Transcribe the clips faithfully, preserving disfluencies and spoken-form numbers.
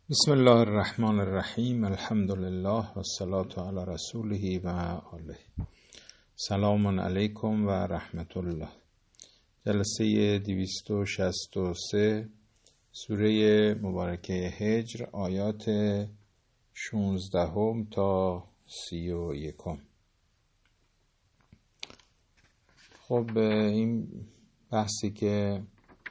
بسم الله الرحمن الرحیم. الحمد لله و الصلاة علی رسوله و آله. سلام علیکم و رحمت الله. جلسه دویست و شصت و سه سوره مبارکه هجر، آیات شانزدهم تا سی و یکم. خب این بحثی که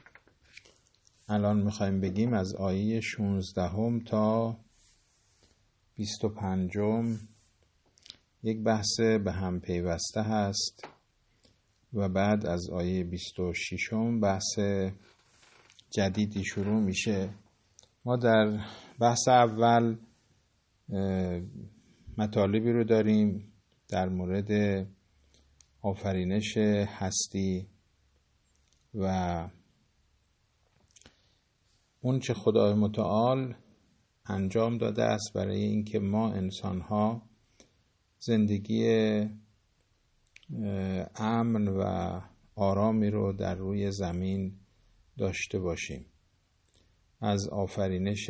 الان میخوایم بگیم از آیه شانزدهم تا بیست و پنجم یک بحث به هم پیوسته هست و بعد از آیه بیست و ششم بحث جدیدی شروع میشه. ما در بحث اول مطالبی رو داریم در مورد آفرینش هستی و اون چه خدای متعال انجام داده است برای اینکه ما انسان‌ها زندگی امن و آرامی رو در روی زمین داشته باشیم. از آفرینش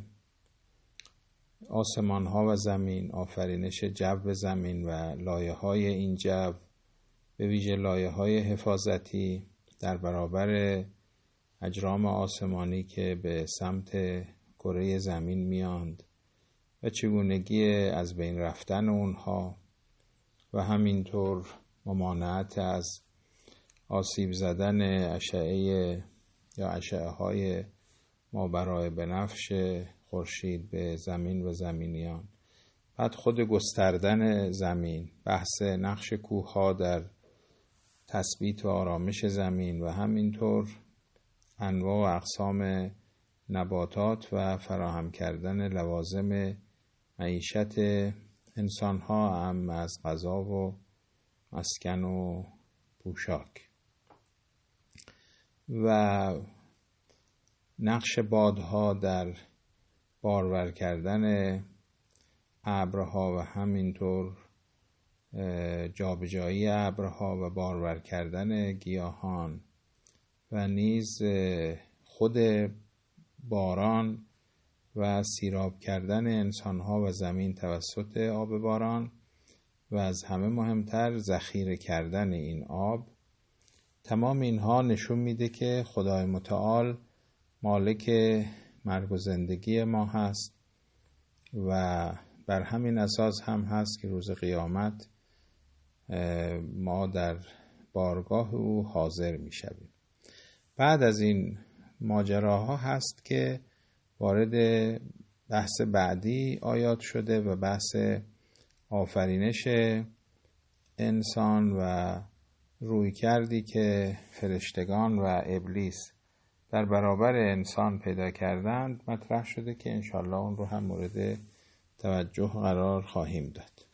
آسمان‌ها و زمین، آفرینش جو زمین و لایه‌های این جو، به ویژه لایه‌های حفاظتی در برابر اجرام آسمانی که به سمت کره زمین میاند و چگونگی از بین رفتن اونها و همینطور ممانعت از آسیب زدن اشعه یا اشعه های مابرای بنفش خورشید به زمین و زمینیان. بعد خود گستردن زمین، بحث نقش کوه‌ها در تثبیت و آرامش زمین و همینطور انواع و اقسام نباتات و فراهم کردن لوازم معیشت انسان‌ها، هم از غذا و مسکن و پوشاک، و نقش بادها در بارور کردن ابرها و همینطور جابجایی ابرها و بارور کردن گیاهان و نیز خود باران و سیراب کردن انسان‌ها و زمین توسط آب باران و از همه مهمتر ذخیره کردن این آب. تمام اینها نشون میده که خدای متعال مالک مرگ و زندگی ما هست و بر همین اساس هم هست که روز قیامت ما در بارگاه او حاضر میشویم. بعد از این ماجراها هست که وارد بحث بعدی آیات شده و بحث آفرینش انسان و روی کردی که فرشتگان و ابلیس در برابر انسان پیدا کردند مطرح شده که انشالله اون رو هم مورد توجه قرار خواهیم داد.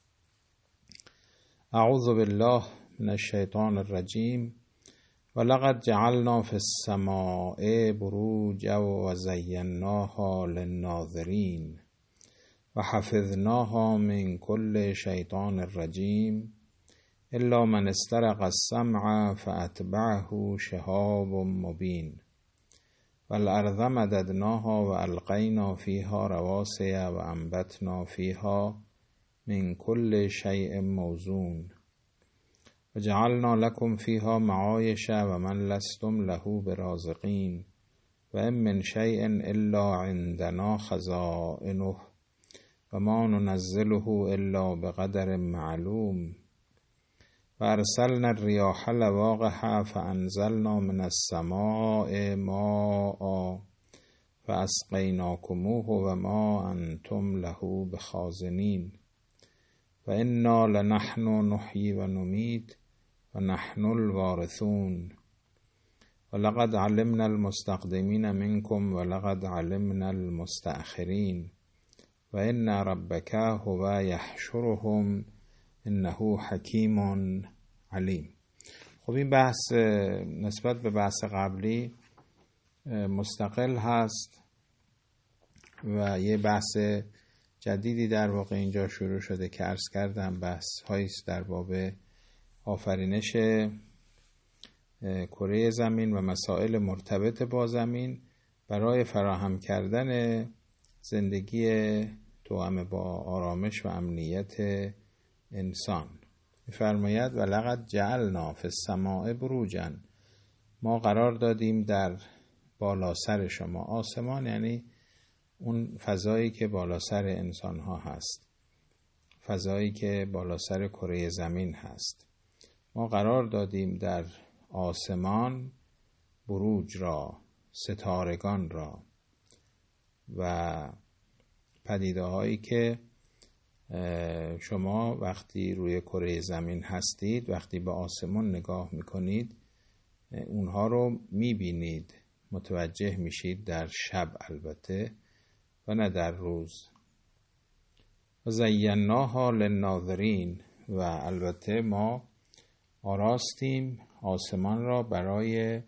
اعوذ بالله من الشیطان الرجیم. ولقد جعلنا في السماء بروجا وزيناها للناظرين وحفظناها من كل شيطان رجيم إلا من استرق السمع فأتبعه شهاب مبين والأرض مددناها وألقينا فيها رواسي وأنبتنا فيها من كل شيء موزون وجعلنا لكم فيها معايش ومن لستم له برازقين وإن من شيء إلا عندنا خزائنه وما ننزله إلا بقدر معلوم وأرسلنا الرياح لواقح فأنزلنا من السماء ماء فأسقيناكموه وما أنتم له بخازنين وإنا لنحن نحيي ونميت ونحن الوارثون ولقد علمنا المستقدمين منكم ولقد علمنا المستأخرين وإن ربك هو يحشرهم إنه حكيم عليم. خب این بحث نسبت به بحث قبلی مستقل هست و یه بحث جدیدی در واقع اینجا شروع شده که عرض کردم بحث هاییست در باب آفرینش کره زمین و مسائل مرتبط با زمین برای فراهم کردن زندگی توأم با آرامش و امنیت انسان. می‌فرماید ولقد جعلنا فی السماء بروجا، ما قرار دادیم در بالا سر شما. آسمان یعنی اون فضایی که بالا سر انسان ها هست، فضایی که بالا سر کره زمین هست. ما قرار دادیم در آسمان بروج را، ستارگان را و پدیده هایی که شما وقتی روی کره زمین هستید، وقتی به آسمان نگاه میکنید اونها رو میبینید، متوجه میشید در شب البته و نه در روز. و زیناها للناظرین، و البته ما آراستیم آسمان را برای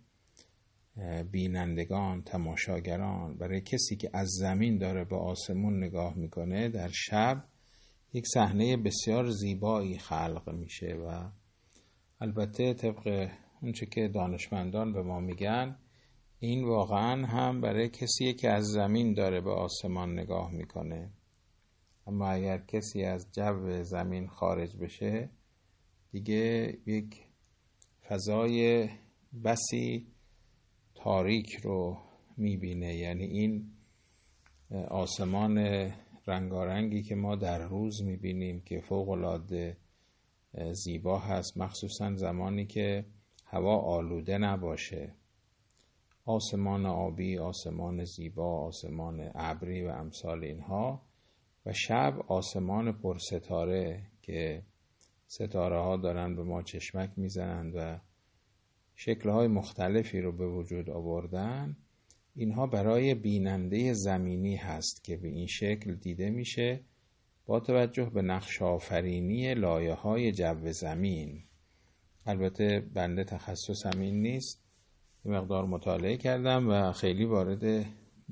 بینندگان، تماشاگران، برای کسی که از زمین داره به آسمون نگاه میکنه در شب یک صحنه بسیار زیبایی خلق میشه. و البته طبق اونچه که دانشمندان به ما میگن این واقعا هم برای کسی که از زمین داره به آسمان نگاه میکنه، اما اگر کسی از جو زمین خارج بشه دیگه یک فضای بسی تاریک رو میبینه. یعنی این آسمان رنگارنگی که ما در روز میبینیم که فوق‌العاده زیبا هست، مخصوصا زمانی که هوا آلوده نباشه، آسمان آبی، آسمان زیبا، آسمان ابری و امثال اینها، و شب آسمان پرستاره که ستاره ها دارن به ما چشمک میزنن و شکل‌های مختلفی رو به وجود آوردن. اینها برای بیننده زمینی هست که به این شکل دیده میشه با توجه به نقش آفرینی لایه‌های جو زمین. البته بنده تخصصم این نیست، یه مقدار مطالعه کردم و خیلی وارد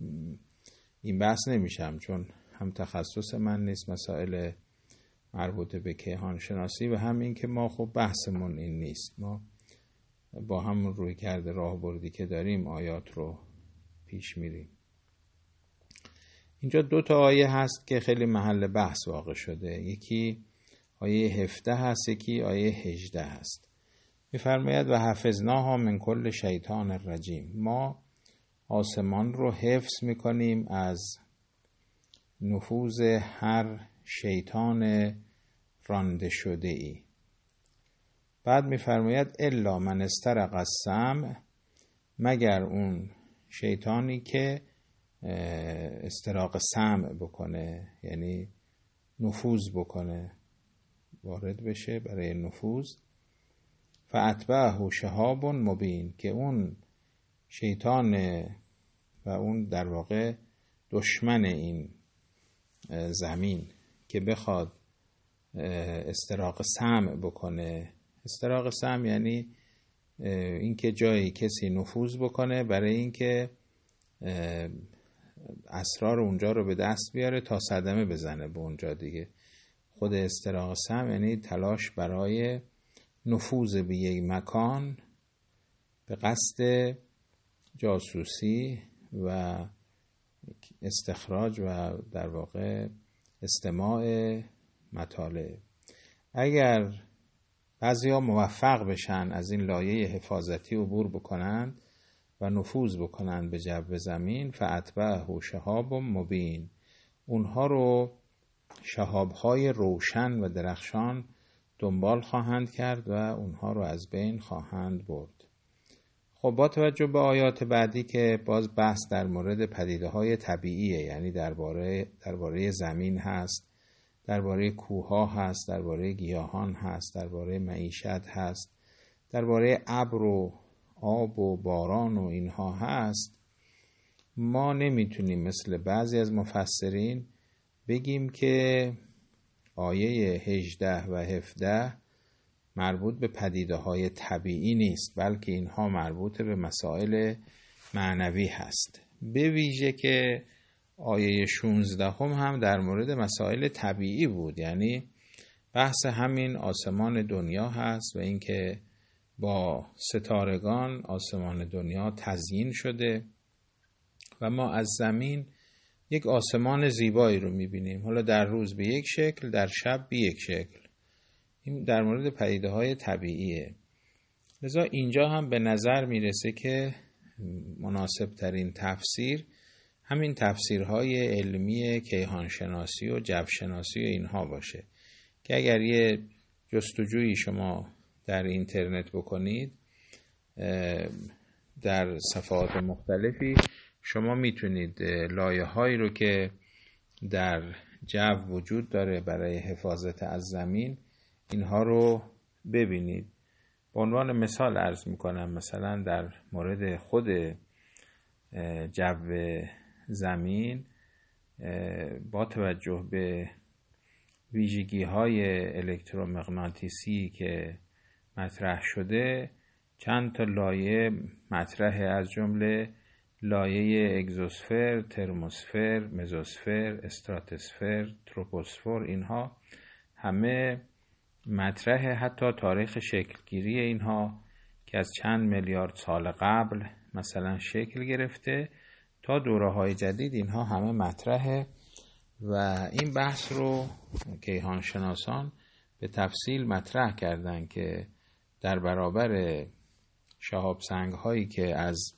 این بحث نمیشم چون هم تخصص من نیست مسائل مربوط به کیهان شناسی و هم این که ما خب بحثمون این نیست. ما با همون روی کرده راه بردی که داریم آیات رو پیش میریم. اینجا دو تا آیه هست که خیلی محل بحث واقع شده. یکی آیه هفده هست، یکی آیه هجده هست. می‌فرماید و حفظناها من کل شیطان الرجیم، ما آسمان رو حفظ میکنیم از نفوذ هر شیطان رانده شده ای. بعد می‌فرماید الا من استرق السمع، مگر اون شیطانی که استراق سمع بکنه، یعنی نفوذ بکنه، وارد بشه برای نفوذ. فاتبعه شهاب مبین، که اون شیطان و اون در واقع دشمن این زمین که بخواد استراق سمع بکنه. استراق سمع یعنی اینکه جایی کسی نفوذ بکنه برای اینکه اسرار اونجا رو به دست بیاره تا صدمه بزنه به اونجا دیگه. خود استراق سمع یعنی تلاش برای نفوذ به یک مکان به قصد جاسوسی و استخراج و در واقع استماع مطالب. اگر بعضیا موفق بشن از این لایه حفاظتی عبور بکنند و نفوذ بکنند به جو زمین، فاتبعه شهاب مبین، اونها رو شهاب‌های روشن و درخشان دنبال خواهند کرد و اونها رو از بین خواهند برد. خب با توجه به آیات بعدی که باز بحث در مورد پدیده‌های طبیعیه، یعنی درباره درباره زمین هست، درباره کوه‌ها هست، درباره گیاهان هست، درباره معیشت هست، درباره ابر و آب و باران و اینها هست، ما نمیتونیم مثل بعضی از مفسرین بگیم که آیه هجده و هفده مربوط به پدیده‌های طبیعی نیست، بلکه اینها مربوط به مسائل معنوی هست. به ویژه که آیه شانزده هم, هم در مورد مسائل طبیعی بود، یعنی بحث همین آسمان دنیا هست و اینکه با ستارگان آسمان دنیا تزیین شده و ما از زمین یک آسمان زیبایی رو میبینیم، حالا در روز به یک شکل، در شب به یک شکل. این در مورد پدیده های طبیعیه. لذا اینجا هم به نظر میرسه که مناسب ترین تفسیر همین تفسیرهای علمی کیهانشناسی و جوشناسی و اینها باشه که اگر یه جستجویی شما در اینترنت بکنید در صفحات مختلفی شما میتونید لایه هایی رو که در جو وجود داره برای حفاظت از زمین اینها رو ببینید. به عنوان مثال عرض میکنم، مثلا در مورد خود جو زمین با توجه به ویژگی های الکترومغناطیسی که مطرح شده چند تا لایه مطرحه، از جمله لایه اگزوسفر، ترموسفر، مزوسفر، استراتوسفر، تروپوسفر. اینها همه مطرحه، حتی تاریخ شکلگیری اینها که از چند میلیارد سال قبل مثلا شکل گرفته تا دوره‌های جدید اینها همه مطرحه و این بحث رو کیهانشناسان به تفصیل مطرح کردن که در برابر شهاب سنگ هایی که از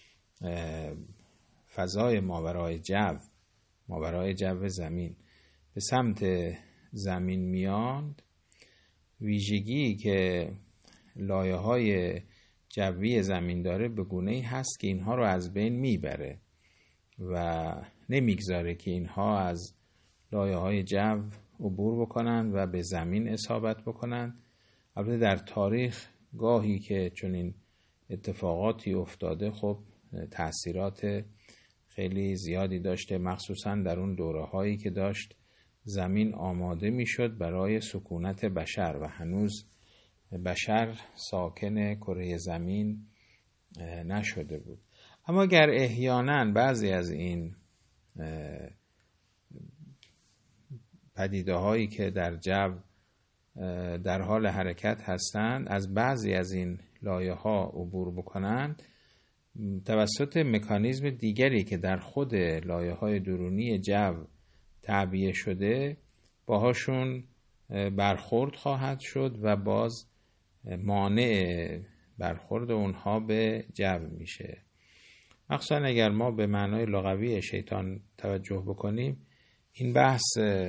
فضای ماورای جو ماورای جو زمین به سمت زمین میاند، ویژگی که لایه های جوی زمین داره به گونه‌ای هست که اینها رو از بین میبره و نمیگذاره که اینها از لایه های جو عبور بکنن و به زمین اصابت بکنن. البته در تاریخ گاهی که چنین اتفاقاتی افتاده خب تأثیرات خیلی زیادی داشته، مخصوصا در اون دوره هایی که داشت زمین آماده میشد برای سکونت بشر و هنوز بشر ساکن کره زمین نشده بود. اما اگر احیانا بعضی از این پدیده هایی که در جو در حال حرکت هستند از بعضی از این لایه ها عبور بکنند، توسط مکانیزم دیگری که در خود لایه های درونی جو تعبیه شده باهاشون برخورد خواهد شد و باز مانع برخورد اونها به جو میشه. مخصوصا اگر ما به معنای لغوی شیطان توجه بکنیم این بحث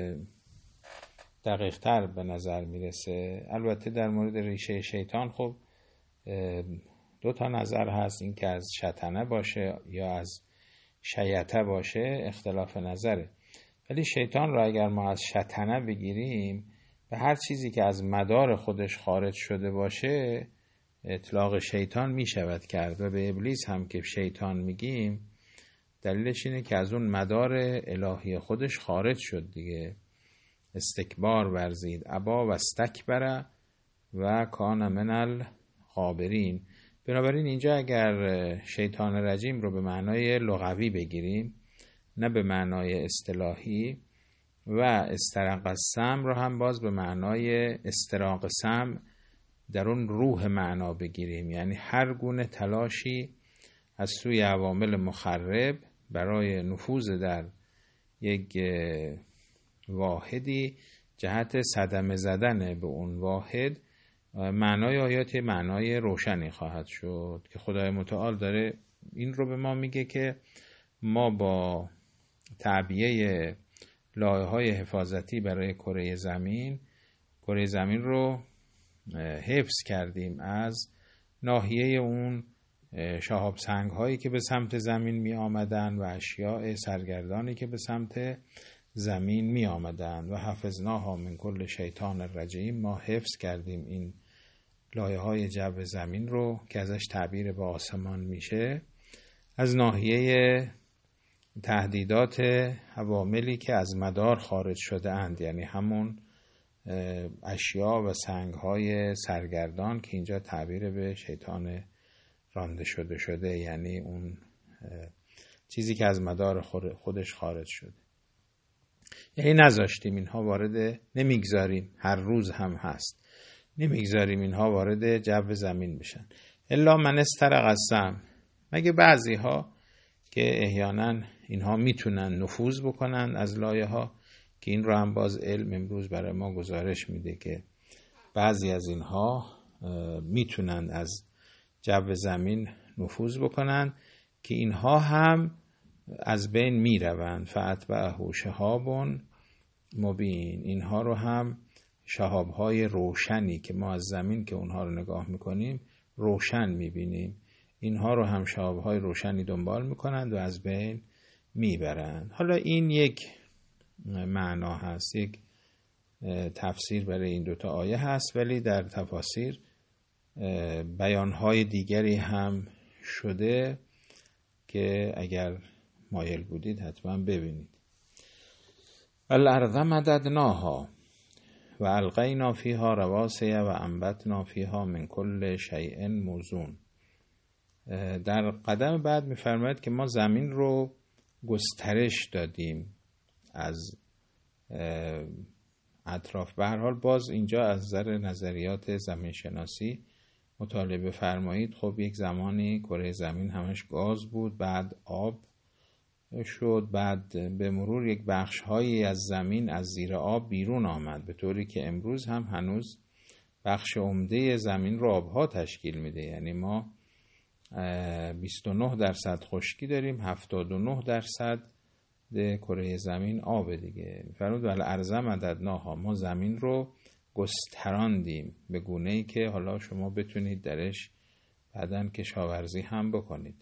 دقیق تر به نظر میرسه. البته در مورد ریشه شیطان خب دو تا نظر هست، این که از شطنه باشه یا از شیطه باشه اختلاف نظره، ولی شیطان را اگر ما از شطنه بگیریم به هر چیزی که از مدار خودش خارج شده باشه اطلاق شیطان می شود کرد و به ابلیس هم که شیطان میگیم دلیلش اینه که از اون مدار الهی خودش خارج شد دیگه، استکبار ورزید، ابا و استکبر و کان من الغابرین. بنابراین اینجا اگر شیطان رجیم رو به معنای لغوی بگیریم نه به معنای اصطلاحی و استرق السمع رو هم باز به معنای استراق سمع در اون روح معنا بگیریم، یعنی هر گونه تلاشی از سوی عوامل مخرب برای نفوذ در یک واحدی جهت صدمه زدن به اون واحد، معنای آیات معنای روشنی خواهد شد که خدای متعال داره این رو به ما میگه که ما با تعبیه لایه‌های حفاظتی برای کره زمین کره زمین رو حفظ کردیم از ناحیه اون شهاب سنگ هایی که به سمت زمین می آمدن و اشیاء سرگردانی که به سمت زمین می آمدن و حفظناها من کل شیطان الرجیم. ما حفظ کردیم این لایه های جو زمین رو که ازش تعبیر به آسمان میشه از ناحیه تهدیدات عواملی که از مدار خارج شده اند، یعنی همون اشیاء و سنگ های سرگردان که اینجا تعبیر به شیطان رانده شده شده، یعنی اون چیزی که از مدار خودش خارج شده. یعنی نذاشتیم اینها وارد، نمیگذاریم، هر روز هم هست، نمیگذاریم اینها وارد جو زمین بشن. الا من استرق السمع، مگه بعضی ها که احیانا اینها میتونن نفوذ بکنن از لایه ها، که این رو هم باز علم امروز برای ما گزارش میده که بعضی از اینها میتونن از جو زمین نفوذ بکنن که اینها هم از بین میروند. فأتبعه شهاب مبین، اینها رو هم شهاب‌های روشنی که ما از زمین که اونها رو نگاه میکنیم روشن میبینیم، اینها رو هم شهاب‌های روشنی دنبال میکنند و از بین میبرند. حالا این یک معنا هست، یک تفسیر برای این دوتا آیه هست، ولی در تفاسیر بیانهای دیگری هم شده که اگر مایل بودید حتما ببینید. الارض مددناها و القینا فیها رواسی و انبتنا فیها من کل شیء موزون. در قدم بعد می‌فرماید که ما زمین رو گسترش دادیم از اطراف. به هر حال باز اینجا از نظر نظریات زمین شناسی مطالعه بفرمایید. خب یک زمانی کره زمین همش گاز بود، بعد آب شد، بعد به مرور یک بخش هایی از زمین از زیر آب بیرون آمد، به طوری که امروز هم هنوز بخش عمده زمین رو آبها تشکیل میده. یعنی ما بیست و نه درصد خشکی داریم، هفتاد و نه درصد کره زمین آب دیگه. فرمود والارض مددناها، ما زمین رو گستراندیم به گونه‌ای که حالا شما بتونید درش بعداً کشاورزی هم بکنید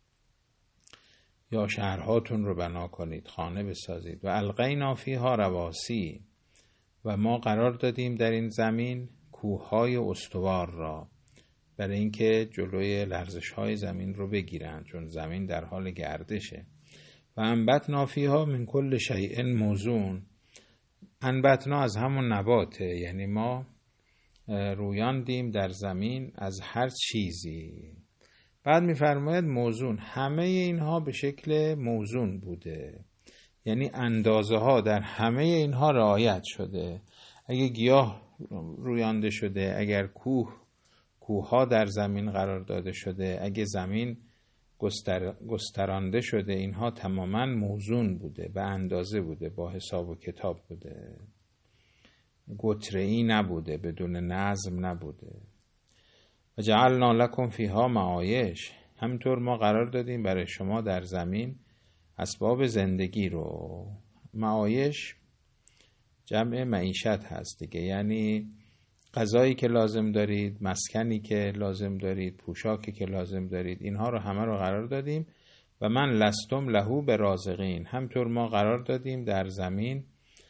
یا شهرهاتون رو بنا کنید، خانه بسازید. و القینا فیها رواسی، و ما قرار دادیم در این زمین کوههای استوار را، برای اینکه جلوی لرزش‌های زمین رو بگیرن، چون زمین در حال گردشه. و انبتنا فیها من کل شیء موزون، انبتنا از همون نباته، یعنی ما رویاندیم در زمین از هر چیزی. بعد می‌فرماید موزون، همه اینها به شکل موزون بوده، یعنی اندازه ها در همه اینها رعایت شده. اگه گیاه رویانده شده، اگر کوه کوه ها در زمین قرار داده شده، اگه زمین گستر، گسترانده شده، اینها تماما موزون بوده، به اندازه بوده، با حساب و کتاب بوده، گتره‌ای نبوده، بدون نظم نبوده. و جعلنا لکم فیها معایش، همینطور ما قرار دادیم برای شما در زمین اسباب زندگی رو. معایش جمع معیشت هست دیگه، یعنی غذایی که لازم دارید، مسکنی که لازم دارید، پوشاکی که لازم دارید، اینها رو همه رو قرار دادیم. و من لستم لهو برازقین، همطور ما قرار دادیم در زمین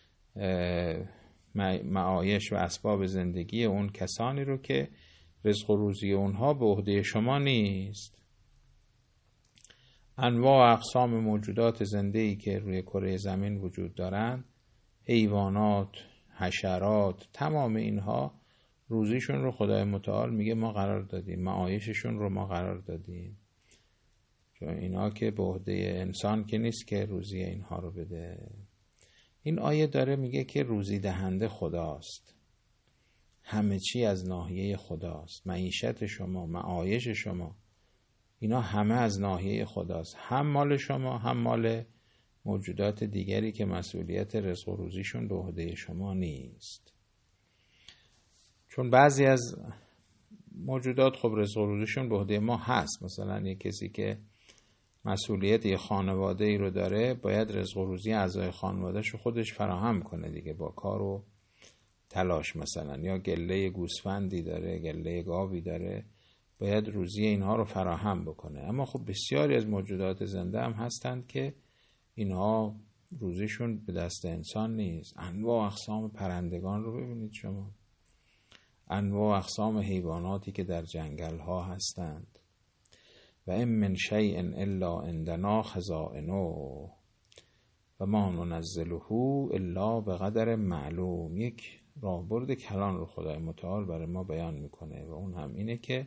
معایش و اسباب زندگی اون کسانی رو که رزق و روزی اونها به عهده شما نیست. انواع و اقسام موجودات زنده‌ای که روی کره زمین وجود دارند، حیوانات، حشرات، تمام اینها روزیشون رو خدای متعال میگه ما قرار دادیم، معایششون رو ما قرار دادیم، چون اینا که به عهده انسان که نیست که روزی اینها رو بده. این آیه داره میگه که روزی دهنده خداست، همه چی از ناحیه خداست، معیشت شما، معایش شما، اینا همه از ناحیه خداست، هم مال شما هم مال موجودات دیگری که مسئولیت رزق و روزیشون به عهده شما نیست. چون بعضی از موجودات خب رزق و روزیشون به عهده ما هست، مثلا یک کسی که مسئولیت یه خانواده ای رو داره، باید رزق و روزی اعضای خانواده‌اش رو خودش فراهم کنه دیگه، با کار و تلاش. مثلا یا گله گوسفندی داره، گله گاوی داره، باید روزی اینها رو فراهم بکنه. اما خب بسیاری از موجودات زنده هم هستند که اینها روزیشون به دست انسان نیست. انواع و اقسام پرندگان رو ببینید شما، انواع و اقسام حیواناتی که در جنگل ها هستند. و ام من شیء الا عندنا خزائنه و ما ننزله الا بقدر معلوم. یک راهبرد کلان رو خدای متعال برای ما بیان میکنه و اون هم اینه که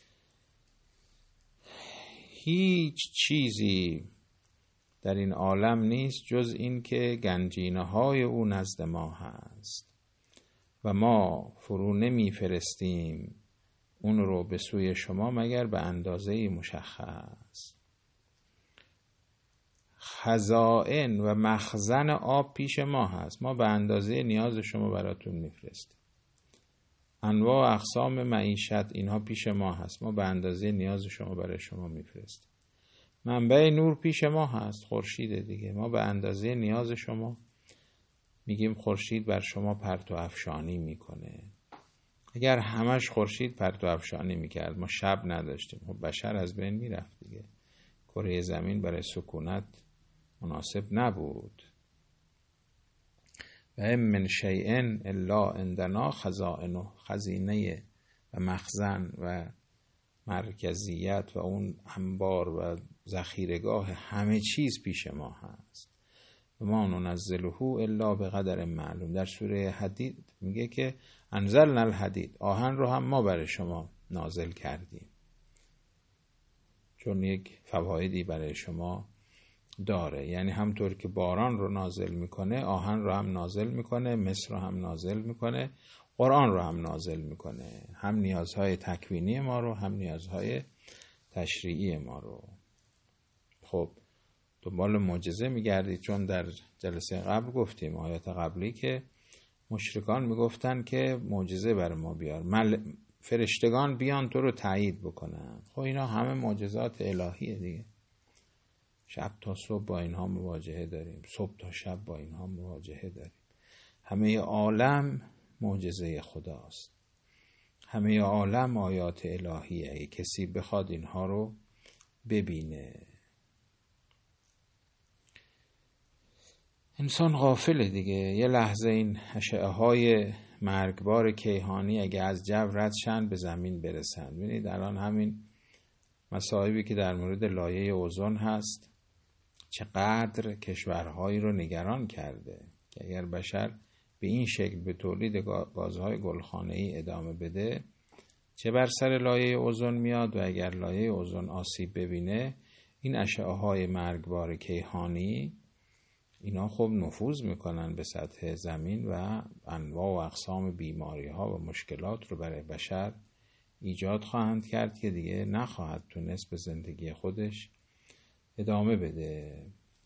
هیچ چیزی در این عالم نیست جز این که گنجینه های او نزد ما هست و ما فرو نمی فرستیم اون رو به سوی شما مگر به اندازه مشخص. خزائن و مخزن آب پیش ما هست، ما به اندازه نیاز شما براتون میفرستیم. انواع و اقسام معیشت اینها پیش ما هست، ما به اندازه نیاز شما برای شما میفرستیم. منبع نور پیش ما هست، خورشید دیگه، ما به اندازه نیاز شما میگیم خورشید بر شما پرتو افشانی میکنه. اگر همش خورشید پرتو افشانی میکرد، ما شب نداشتیم، خب بشر از بین میرفت دیگه. کره زمین برای سکونت مناسب نبود. و من شیئن الا عندنا خزائنه، خزینه و مخزن و مرکزیت و اون انبار و ذخیره‌گاه همه چیز پیش ما هست. و ما ننزله الا به قدر معلوم. در سوره حدید میگه که انزلنا الحدید، آهن رو هم ما برای شما نازل کردیم، چون یک فوایدی برای شما داره. یعنی همطور که باران رو نازل میکنه، آهن رو هم نازل میکنه، مس رو هم نازل میکنه، قرآن رو هم نازل میکنه، هم نیازهای تکوینی ما رو، هم نیازهای تشریعی ما رو. خب دنبال معجزه میگردید، چون در جلسه قبل گفتیم، آیات قبلی، که مشرکان میگفتن که معجزه بر ما بیار، مل... فرشتگان بیان تو رو تایید بکنن. خب اینا همه معجزات الهیه دیگه. شب تا صبح با اینها مواجهه داریم، صبح تا شب با اینها مواجهه داریم. همه عالم معجزه خداست، همه عالم آیات الهیه. اگه کسی بخواد اینها رو ببینه. انسان غافله دیگه. یه لحظه این اشعه های مرگبار کیهانی اگه از جو رد شن به زمین برسن. ببینید الان همین مصائبی که در مورد لایه اوزون هست چقدر کشورهایی رو نگران کرده که اگر بشر به این شکل به تولید گازهای گلخانه‌ای ادامه بده، چه بر سر لایه اوزون میاد. و اگر لایه اوزون آسیب ببینه، این اشعه های مرگبار کیهانی اینا خب نفوذ میکنن به سطح زمین و انواع و اقسام بیماری ها و مشکلات رو برای بشر ایجاد خواهند کرد که دیگه نخواهد تونست به زندگی خودش ادامه بده.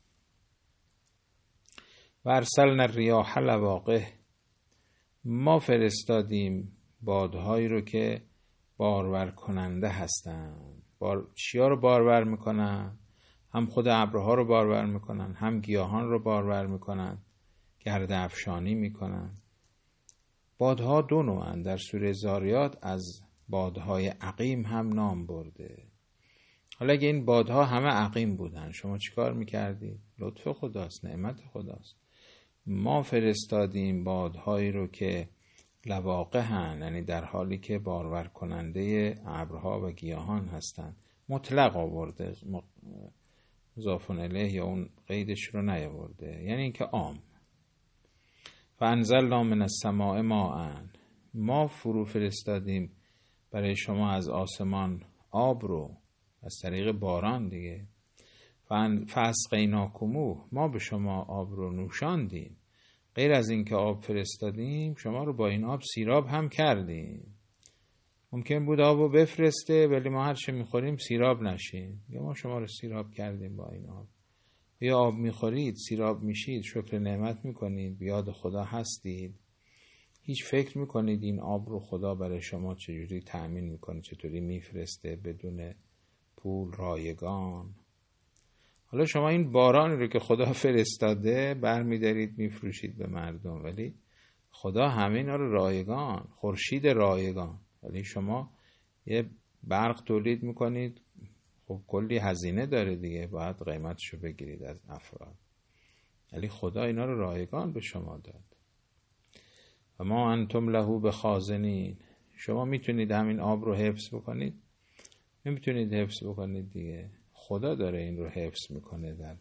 و ارسلنا الریاح لواقح، ما فرستادیم بادهایی رو که بارور کننده هستن. بار... چیا رو بارور میکنن؟ هم خود ابرها رو بارور میکنن، هم گیاهان رو بارور میکنن، گرد افشانی میکنن. بادها دو نوعن. در سوره زاریات از بادهای عقیم هم نام برده. حالا اگه این بادها همه عقیم بودن، شما چیکار میکردید؟ لطف خداست، نعمت خداست. ما فرستادیم بادهایی رو که لواقع هن، یعنی در حالی که بارور کننده ابرها و گیاهان هستند. مطلق آورده، مضاف الیه یا اون قیدش رو نیاورده، یعنی اینکه عام. فانزلنا من السماء ماء، ما فرو فرستادیم برای شما از آسمان آب رو از طریق باران دیگه. فاسقیناکموه، ما به شما آب رو نوشاندیم. غیر از این که آب فرستادیم، شما رو با این آب سیراب هم کردیم. ممکن بود آب رو بفرسته ولی ما هر چه میخوریم سیراب نشیم، یا ما شما رو سیراب کردیم با این آب. یا آب میخورید سیراب میشید، شکر نعمت میکنید، بیاد خدا هستید، هیچ فکر میکنید این آب رو خدا برای شما چجوری تأمین میکنه، چطوری میفرسته بدون پول رایگان. حالا شما این باران رو که خدا فرستاده برمیدارید میفروشید به مردم، ولی خدا همه اینا رو رایگان، خورشید رایگان. ولی شما یه برق تولید میکنید، خب کلی هزینه داره دیگه، باید قیمتشو بگیرید از افراد، ولی خدا اینا رو رایگان به شما داد. و ما انتم له بخازنین، شما میتونید همین آب رو حفظ بکنید؟ نمیتونید حفظ بکنید دیگه، خدا داره این رو حفظ میکنه در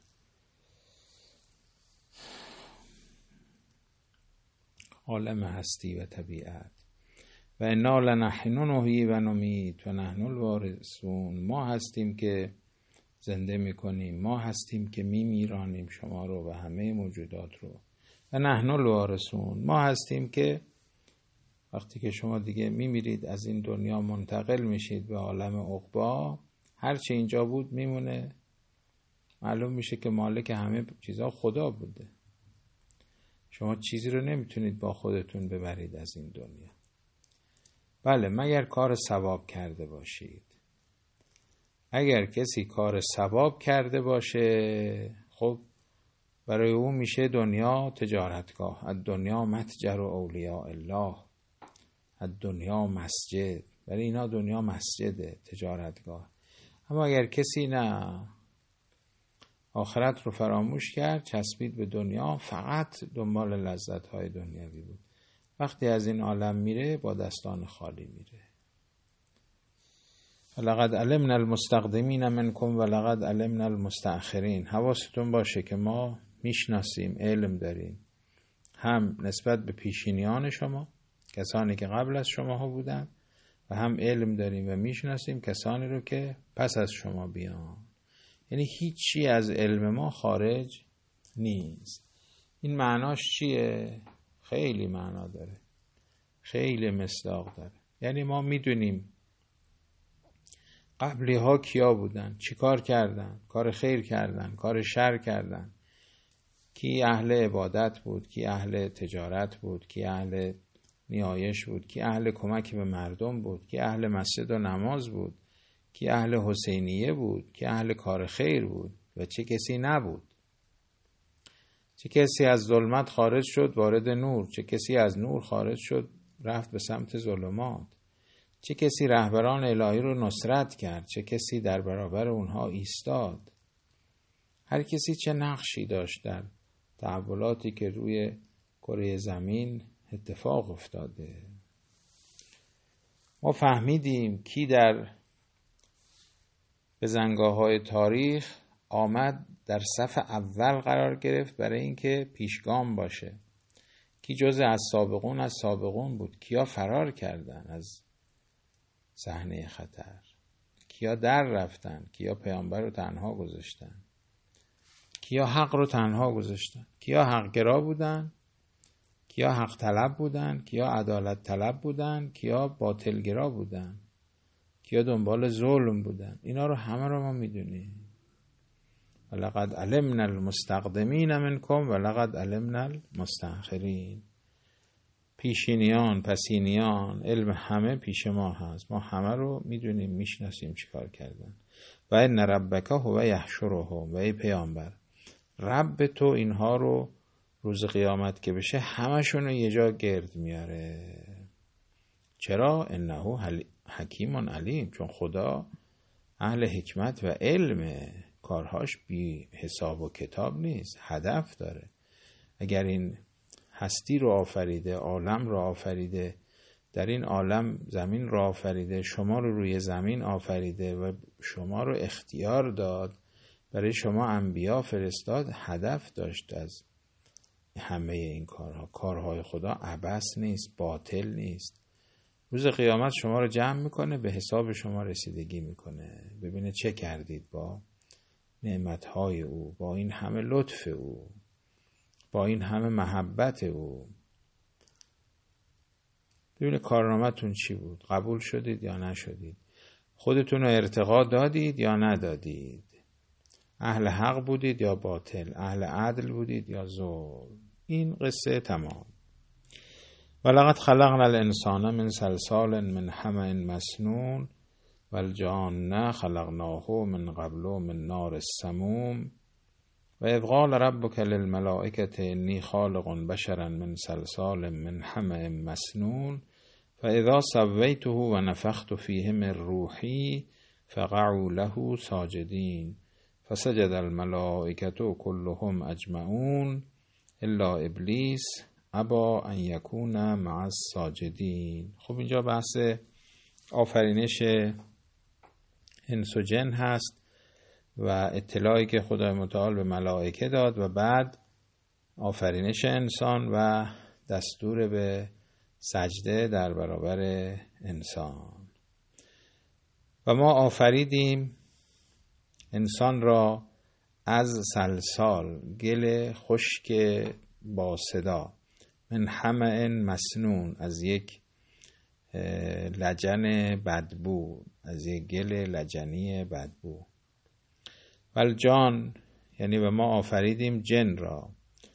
عالم هستی و طبیعت. و انا لنحن نحیی و نمیت و نحن الوارثون، ما هستیم که زنده میکنیم، ما هستیم که میمیرانیم شما رو و همه موجودات رو. و نحن الوارثون، ما هستیم که وقتی که شما دیگه میمیرید از این دنیا منتقل میشید به عالم عقبی، هر چه اینجا بود میمونه معلوم میشه که مالک همه چیزها خدا بوده. شما چیزی رو نمیتونید با خودتون ببرید از این دنیا. بله، مگر کار ثواب کرده باشید. اگر کسی کار ثواب کرده باشه، خب برای او میشه دنیا تجارتگاه. الدنیا متجر و اولیاء الله، الدنیا مسجد. برای اینا دنیا مسجده، تجارتگاه. اما اگر کسی نه، آخرت رو فراموش کرد، چسبید به دنیا، فقط دنبال لذت‌های دنیوی بود، وقتی از این عالم میره با دستان خالی میره. لقد علمنا المستقدمین منکم و لقد علمنا المستأخرین. حواستون باشه که ما میشناسیم، علم داریم، هم نسبت به پیشینیان شما، کسانی که قبل از شما ها بودن، و هم علم داریم و میشناسیم کسانی رو که پس از شما بیان. یعنی هیچی از علم ما خارج نیست. این معناش چیه؟ خیلی معنا داره، خیلی مصداق داره. یعنی ما میدونیم قبلی ها کیا بودن، چی کار کردن، کار خیر کردن، کار شر کردن، کی اهل عبادت بود، کی اهل تجارت بود، کی اهل نیایش بود، کی اهل کمک به مردم بود، کی اهل مسجد و نماز بود، کی اهل حسینیه بود، کی اهل کار خیر بود و چه کسی نبود. چه کسی از ظلمت خارج شد وارد نور، چه کسی از نور خارج شد رفت به سمت ظلمات، چه کسی رهبران الهی رو نصرت کرد، چه کسی در برابر اونها ایستاد. هر کسی چه نقشی داشت در تحولاتی که روی کره زمین اتفاق افتاده. ما فهمیدیم کی در بزنگاه‌های تاریخ آمد در صف اول قرار گرفت برای اینکه پیشگام باشه، کی جزء از سابقون از سابقون بود، کیا فرار کردن از صحنه خطر، کیا در رفتن، کیا پیامبر رو تنها گذاشتن، کیا حق رو تنها گذاشتن، کیا حق گرا بودن، کیا حق طلب بودن، کیا عدالت طلب بودن، کیا باطل گرا بودن، کیا دنبال ظلم بودن. اینا رو همه رو ما میدونیم. ولقد علمنا المستقدمین منکم ولقد علمنا المستأخرین. پیشینیان، پسینیان، علم همه پیش ما هست. ما همه رو میدونیم، میشناسیم چیکار کردن. و ان ربک هو یحشرهم. و ای پیامبر، رب تو اینها رو روز قیامت که بشه همشون رو یه جا گرد میاره. چرا؟ انه حکیم علیم. چون خدا اهل حکمت و علمه، کارهاش بی حساب و کتاب نیست، هدف داره. اگر این هستی رو آفریده، عالم رو آفریده، در این عالم زمین رو آفریده، شما رو روی زمین آفریده و شما رو اختیار داد، برای شما انبیا فرستاد، هدف داشت از همه این کارها. کارهای خدا عبث نیست، باطل نیست. روز قیامت شما رو جمع میکنه، به حساب شما رسیدگی میکنه، ببینه چه کردید با نعمتهای او، با این همه لطف او، با این همه محبت او. ببینه کارنامه‌تون چی بود، قبول شدید یا نشدید، خودتون رو ارتقا دادید یا ندادید، اهل حق بودید یا باطل، اهل عدل بودید یا ظلم. این قصه تمام. ولقد خلقنا الانسان من صلصال من حمأ مسنون والجان خلقناه من قبل من نار السموم و اذ قال ربک للملائکة انی خالق بشرا من صلصال من حمأ مسنون فاذا سویته و نفخت فیه من روحی فقعوا له ساجدین فسجد الملائکة كلهم اجمعون الا ابلیس ابا ان یکون مع الساجدین. خب اینجا بحث آفرینش انس و جن هست و اطلاعی که خدای متعال به ملائکه داد و بعد آفرینش انسان و دستور به سجده در برابر انسان. و ما آفریدیم انسان را از صلصال، گل خشک با صدا، من حمأ مسنون، از یک لجن بدبو، از یک گل لجنی بدبو، والجان یعنی و ما آفریدیم جن را.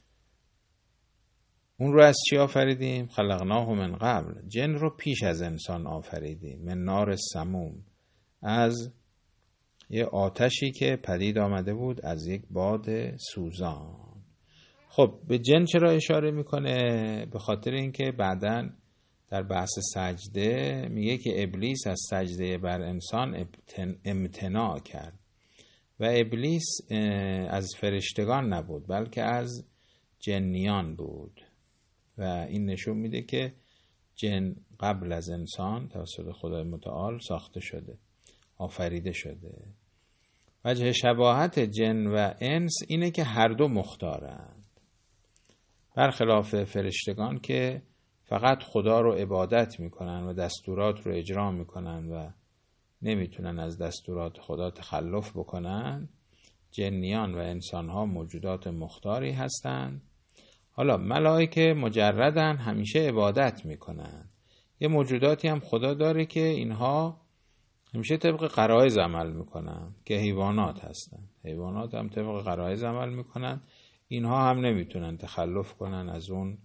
اون رو از چی آفریدیم؟ خلقناه من قبل. جن رو پیش از انسان آفریدیم. من نار سموم، از یه آتشی که پدید آمده بود از یک باد سوزان. خب به جن چرا اشاره میکنه؟ به خاطر اینکه بعداً در بحث سجده میگه که ابلیس از سجده بر انسان امتناع کرد و ابلیس از فرشتگان نبود بلکه از جنیان بود و این نشون میده که جن قبل از انسان توسط خدای متعال ساخته شده، آفریده شده. وجه شباهت جن و انس اینه که هر دو مختارند، برخلاف فرشتگان که فقط خدا رو عبادت میکنن و دستورات رو اجرا میکنن و نمیتونن از دستورات خدا تخلف بکنن. جنیان و انسانها موجودات مختاری هستند. حالا ملائکه مجردن، همیشه عبادت میکنن. یه موجوداتی هم خدا داره که اینها همیشه طبق غرایز عمل میکنن که حیوانات هستن. حیوانات هم طبق غرایز عمل میکنن. اینها هم نمیتونن تخلف کنن از اون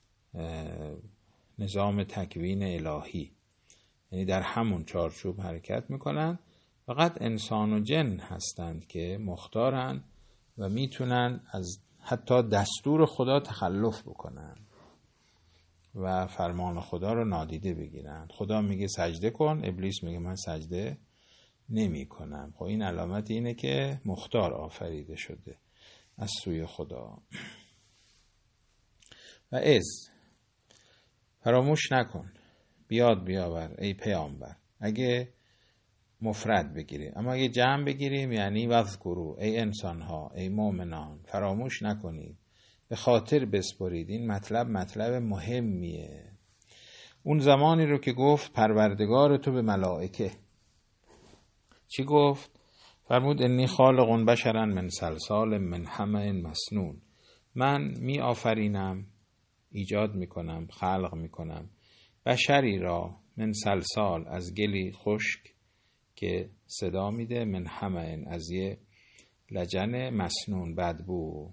نظام تکوین الهی، یعنی در همون چارچوب حرکت میکنن. فقط انسان و جن هستند که مختارن و میتونن از حتی دستور خدا تخلف بکنن و فرمان خدا رو نادیده بگیرن. خدا میگه سجده کن، ابلیس میگه من سجده نمی کنم. خب این علامت اینه که مختار آفریده شده از سوی خدا. و از فراموش نکن، بیاد بیاور ای پیامبر. اگه مفرد بگیریم، اما اگه جمع بگیریم یعنی وذکروا، ای انسان ها، ای مؤمنان، فراموش نکنید، به خاطر بسپرید. این مطلب مطلب مهمیه. اون زمانی رو که گفت پروردگار تو به ملائکه چی گفت؟ فرمود انی خالق بشرا من صلصال من حمأ مسنون. من می آفرینم، ایجاد می کنم، خلق می کنم بشری را من صلصال، از گلی خشک که صدا میده، من حمأ، از یه لجن مسنون بدبو.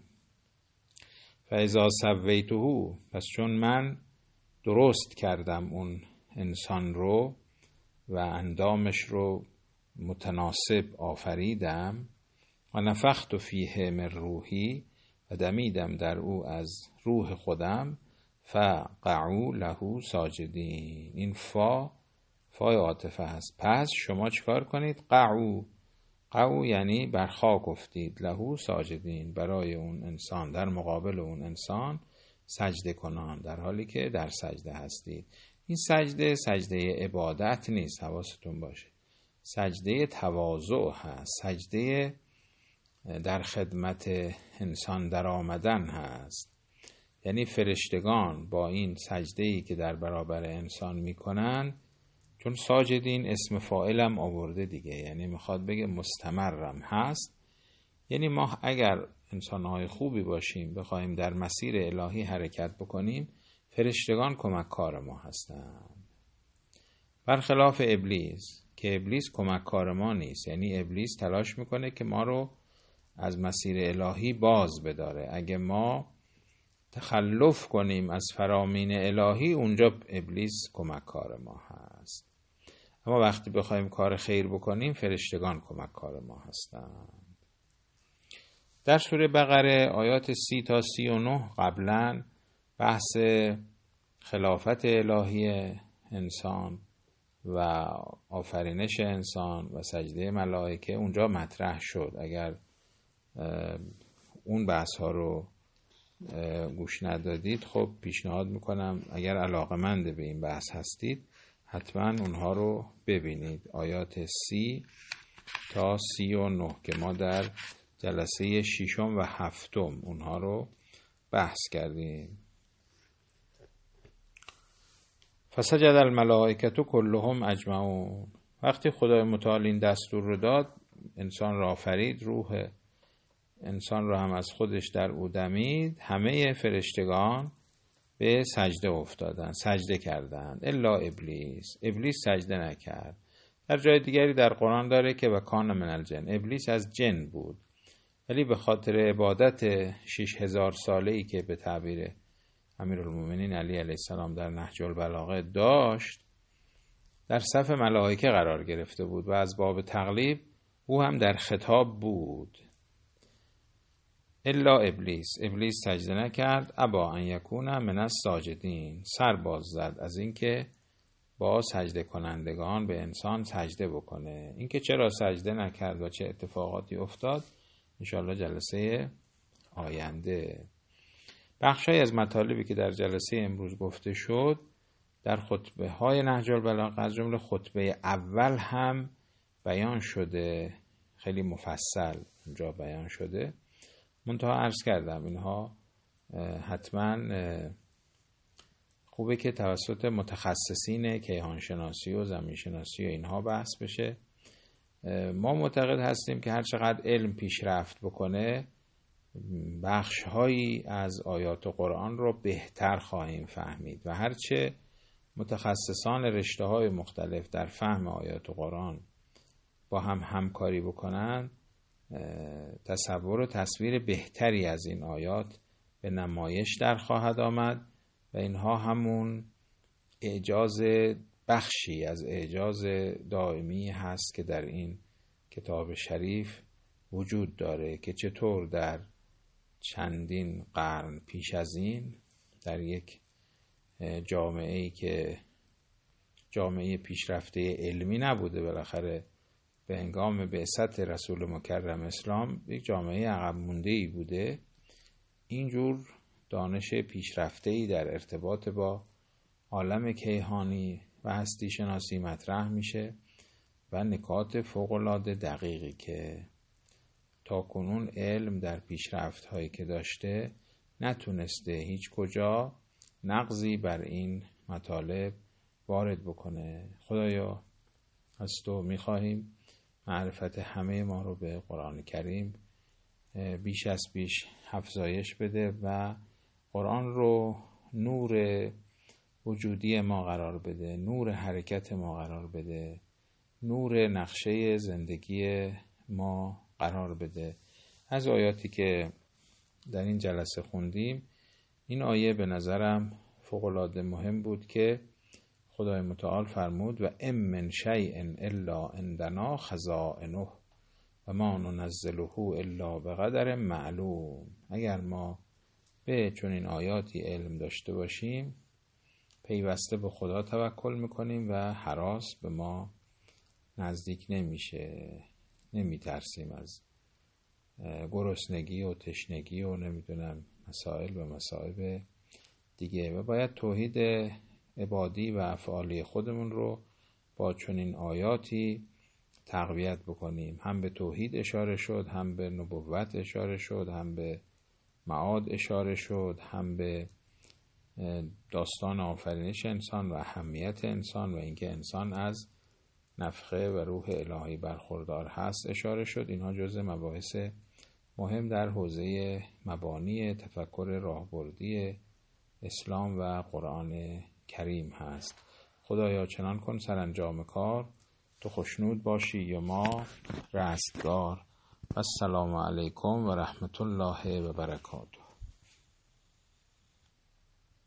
فاذا سویته، پس چون من درست کردم اون انسان رو و اندامش رو متناسب آفریدم، و نفخت فیه من روحی، و دمیدم در او از روح خودم، فقعوا له ساجدین. این فا فای عاطفه هست. پس شما چیکار کنید؟ قعو، قعو یعنی بر خاک افتید، له ساجدین، برای اون انسان، در مقابل اون انسان سجده کنان، در حالی که در سجده هستید. این سجده سجده عبادت نیست، حواستون باشه. سجده تواضع هست، سجده در خدمت انسان در آمدن هست. یعنی فرشتگان با این سجده‌ای که در برابر انسان میکنن، چون ساجدین اسم فاعلم آورده دیگه، یعنی میخواد بگه مستمرم هست. یعنی ما اگر انسانهای خوبی باشیم، بخوایم در مسیر الهی حرکت بکنیم، فرشتگان کمککار ما هستند. برخلاف ابلیس که ابلیس کمککار ما نیست. یعنی ابلیس تلاش میکنه که ما رو از مسیر الهی باز بداره. اگه ما تخلف کنیم از فرامین الهی، اونجا ابلیس کمککار ما هست. اما وقتی بخوایم کار خیر بکنیم، فرشتگان کمککار ما هستند. در سوره بقره آیات سی تا سی و نه قبلا بحث خلافت الهی انسان و آفرینش انسان و سجده ملائکه اونجا مطرح شد. اگر اون بحث ها رو گوش ندادید، خب پیشنهاد میکنم اگر علاقه‌مند به این بحث هستید حتما اونها رو ببینید. آیات سی تا سی و نه که ما در جلسه ششم و هفتم اونها رو بحث کردیم. فسجد الملائکه کلهم اجمعون. وقتی خدای متعال این دستور رو داد، انسان را آفرید، روح انسان را هم از خودش در او دمید، همه فرشتگان به سجده افتادن، سجده کردند، الا ابلیس. ابلیس سجده نکرد. در جای دیگری در قرآن داره که و کان من الجن، ابلیس از جن بود ولی به خاطر عبادت شش هزار ساله‌ای که به تعبیر امیرالمومنین علی علیه السلام در نهج البلاغه داشت، در صف ملائکه قرار گرفته بود و از باب تقلیب او هم در خطاب بود. الا ابلیس، ابلیس سجده نکرد. ابا ان یکون من الساجدین، سر باز زد از اینکه با سجده کنندگان به انسان سجده بکنه. اینکه چرا سجده نکرد و چه اتفاقاتی افتاد انشاءالله جلسه آینده. بخشی از مطالبی که در جلسه امروز گفته شد در خطبه های نهج البلاغه از جمله خطبه اول هم بیان شده، خیلی مفصل اونجا بیان شده. منتها عرض کردم اینها حتما خوبه که توسط متخصصین کیهانشناسی و زمینشناسی و اینها بحث بشه. ما معتقد هستیم که هر چقدر علم پیشرفت بکنه بخش‌هایی از آیات قرآن رو بهتر خواهیم فهمید و هرچه متخصصان رشته‌های مختلف در فهم آیات قرآن با هم همکاری بکنن تصور و تصویر بهتری از این آیات به نمایش در خواهد آمد و اینها همون اعجاز بخشی از اعجاز دائمی هست که در این کتاب شریف وجود داره که چطور در چندین قرن پیش از این در یک جامعه‌ای که جامعه پیشرفته علمی نبوده، بالاخره به هنگام بعثت رسول مکرم اسلام یک جامعه عقب مونده‌ای بوده، اینجور دانش پیشرفته‌ای در ارتباط با عالم کیهانی و هستی شناسی مطرح میشه و نکات فوق‌العاده دقیقی که تا کنون علم در پیشرفت هایی که داشته نتونسته هیچ کجا نقضی بر این مطالب وارد بکنه. خدایا از تو میخواهیم معرفت همه ما رو به قرآن کریم بیش از بیش افزایش بده و قرآن رو نور وجودی ما قرار بده، نور حرکت ما قرار بده، نور نقشه زندگی ما قرار بده. از آیاتی که در این جلسه خوندیم این آیه به نظرم فوق‌العاده مهم بود که خدای متعال فرمود و ام من شیء الا عندنا خزائنه و ما ننزله الا بقدر معلوم. اگر ما به چنین آیاتی علم داشته باشیم پیوسته به خدا توکل میکنیم و هراس به ما نزدیک نمیشه، نمیترسیم از گرسنگی و تشنگی و نمیدونم مسائل و مسائل دیگه و باید توحید عبادی و افعالی خودمون رو با چنین آیاتی تقویت بکنیم. هم به توحید اشاره شد، هم به نبوت اشاره شد، هم به معاد اشاره شد، هم به داستان آفرینش انسان و اهمیت انسان و اینکه انسان از نفخه و روح الهی برخوردار هست اشاره شد. اینها جزء مباحث مهم در حوزه مبانی تفکر راهبردی اسلام و قرآن کریم هست. خدایا چنان کن سرانجام کار تو خوشنود باشی و ما رستگار. السلام علیکم و رحمت الله و برکاته.